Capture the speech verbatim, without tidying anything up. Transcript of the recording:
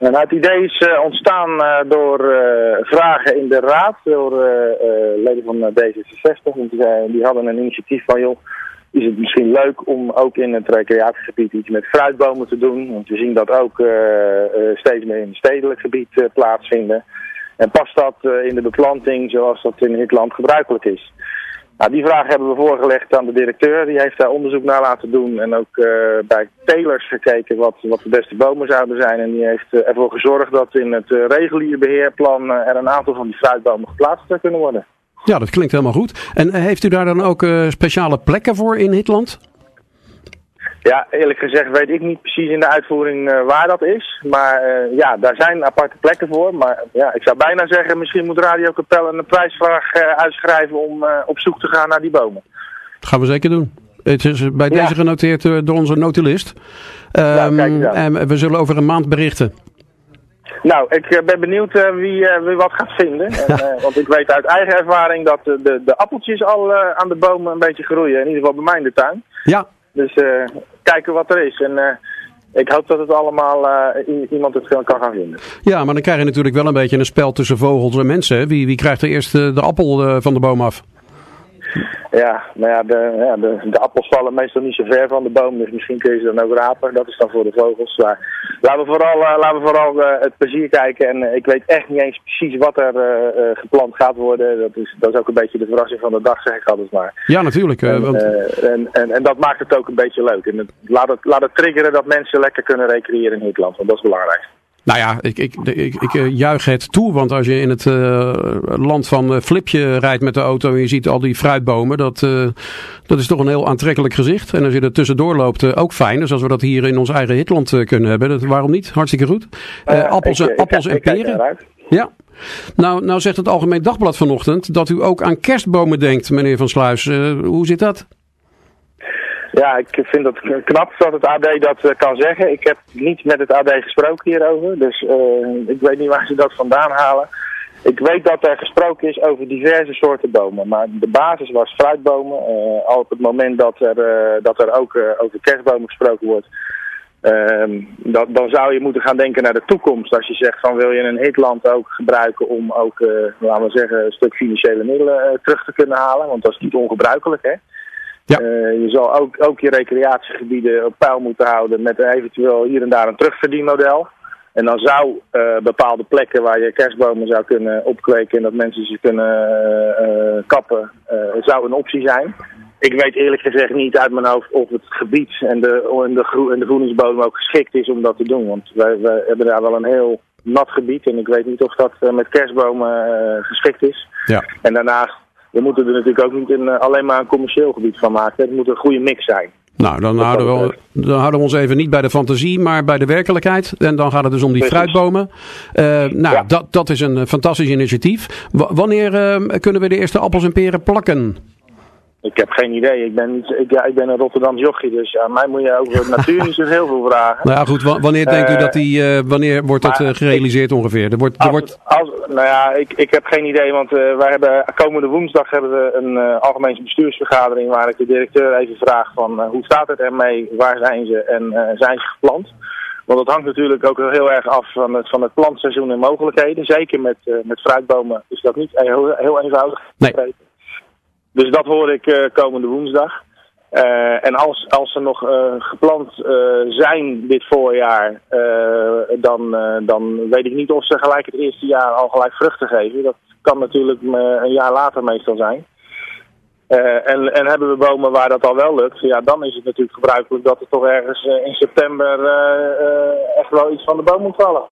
Nou, het idee is uh, ontstaan uh, door uh, vragen in de raad, door uh, uh, leden van uh, D zesenzestig. Want die, uh, die hadden een initiatief van, joh, is het misschien leuk om ook in het recreatiegebied iets met fruitbomen te doen. Want we zien dat ook uh, uh, steeds meer in het stedelijk gebied uh, plaatsvinden. En past dat uh, in de beplanting zoals dat in het land gebruikelijk is? Nou, die vraag hebben we voorgelegd aan de directeur. Die heeft daar onderzoek naar laten doen en ook uh, bij telers gekeken wat, wat de beste bomen zouden zijn. En die heeft uh, ervoor gezorgd dat in het uh, reguliere beheerplan uh, er een aantal van die fruitbomen geplaatst uh, kunnen worden. Ja, dat klinkt helemaal goed. En uh, heeft u daar dan ook uh, speciale plekken voor in Hitland? Ja, eerlijk gezegd weet ik niet precies in de uitvoering uh, waar dat is. Maar uh, ja, daar zijn aparte plekken voor. Maar ja, ik zou bijna zeggen, misschien moet Radio Capelle een prijsvraag uh, uitschrijven om uh, op zoek te gaan naar die bomen. Dat gaan we zeker doen. Het is bij ja. deze genoteerd uh, door onze notulist. Um, ja, kijk eens aan. En we zullen over een maand berichten. Nou, ik uh, ben benieuwd uh, wie, uh, wie wat gaat vinden. En, uh, want ik weet uit eigen ervaring dat uh, de, de appeltjes al uh, aan de bomen een beetje groeien. In ieder geval bij mij in de tuin. Ja. Dus uh, kijken wat er is. En uh, ik hoop dat het allemaal uh, i- iemand het kan gaan vinden. Ja, maar dan krijg je natuurlijk wel een beetje een spel tussen vogels en mensen. Wie, wie krijgt er eerst uh, de appel uh, van de boom af? Ja, nou ja, de, ja de, de appels vallen meestal niet zo ver van de boom. Dus misschien kun je ze dan ook rapen. Dat is dan voor de vogels. Maar laten we vooral, uh, laten we vooral uh, het plezier kijken. En uh, ik weet echt niet eens precies wat er uh, uh, geplant gaat worden. Dat is, dat is ook een beetje de verrassing van de dag, zeg ik altijd maar. Ja, natuurlijk. Uh, en, want... uh, en, en, en dat maakt het ook een beetje leuk. En het, laat, het, laat het triggeren dat mensen lekker kunnen recreëren in Hitland. Want dat is belangrijk. Nou ja, ik, ik, ik, ik juich het toe, want als je in het uh, land van uh, Flipje rijdt met de auto en je ziet al die fruitbomen, dat, uh, dat is toch een heel aantrekkelijk gezicht. En als je er tussendoor loopt, uh, ook fijn. Dus als we dat hier in ons eigen Hitland uh, kunnen hebben, dat, waarom niet? Hartstikke goed. Uh, uh, appels ik, appels ik, en ik, ik peren. Ja. Nou, nou zegt het Algemeen Dagblad vanochtend dat u ook aan kerstbomen denkt, meneer Van Sluis. Uh, hoe zit dat? Ja, ik vind het knap dat het A D dat uh, kan zeggen. Ik heb niet met het A D gesproken hierover, dus uh, ik weet niet waar ze dat vandaan halen. Ik weet dat er gesproken is over diverse soorten bomen, maar de basis was fruitbomen. Uh, al op het moment dat er, uh, dat er ook uh, over kerstbomen gesproken wordt, uh, dat, dan zou je moeten gaan denken naar de toekomst. Als je zegt van wil je een hitland ook gebruiken om ook, uh, laten we zeggen, een stuk financiële middelen uh, terug te kunnen halen, want dat is niet ongebruikelijk, hè. Ja. Uh, je zal ook, ook je recreatiegebieden op peil moeten houden met eventueel hier en daar een terugverdienmodel. En dan zou uh, bepaalde plekken waar je kerstbomen zou kunnen opkweken en dat mensen ze kunnen uh, uh, kappen, uh, zou een optie zijn. Ik weet eerlijk gezegd niet uit mijn hoofd of het gebied en de, en de, gro- en de voedingsbodem ook geschikt is om dat te doen. Want wij, wij hebben daar wel een heel nat gebied en ik weet niet of dat uh, met kerstbomen uh, geschikt is. Ja. En daarnaast, we moeten er natuurlijk ook niet een, alleen maar een commercieel gebied van maken. Het moet een goede mix zijn. Nou, dan houden, we, dan houden we ons even niet bij de fantasie, maar bij de werkelijkheid. En dan gaat het dus om die Precies. fruitbomen. Uh, nou, ja. dat, dat is een fantastisch initiatief. W- wanneer uh, kunnen we de eerste appels en peren plakken? Ik heb geen idee. Ik ben, niet, ik, ja, ik ben een Rotterdams jochie, dus aan mij moet je over natuur niet zo heel veel vragen. Nou ja, goed. W- wanneer denkt uh, u dat die, uh, wanneer wordt dat uh, gerealiseerd ik, ongeveer? Er wordt, er als, wordt... als, nou ja, ik, ik heb geen idee, want uh, wij hebben komende woensdag hebben we een uh, algemene bestuursvergadering waar ik de directeur even vraag van uh, hoe staat het ermee, waar zijn ze en uh, zijn ze geplant? Want dat hangt natuurlijk ook heel erg af van het, van het plantseizoen en mogelijkheden. Zeker met, uh, met fruitbomen is dat niet heel, heel eenvoudig. Nee. Dus dat hoor ik uh, komende woensdag. Uh, en als, als ze nog uh, gepland uh, zijn dit voorjaar, uh, dan, uh, dan weet ik niet of ze gelijk het eerste jaar al gelijk vruchten geven. Dat kan natuurlijk uh, een jaar later meestal zijn. Uh, en, en hebben we bomen waar dat al wel lukt, ja, dan is het natuurlijk gebruikelijk dat er toch ergens uh, in september uh, uh, echt wel iets van de boom moet vallen.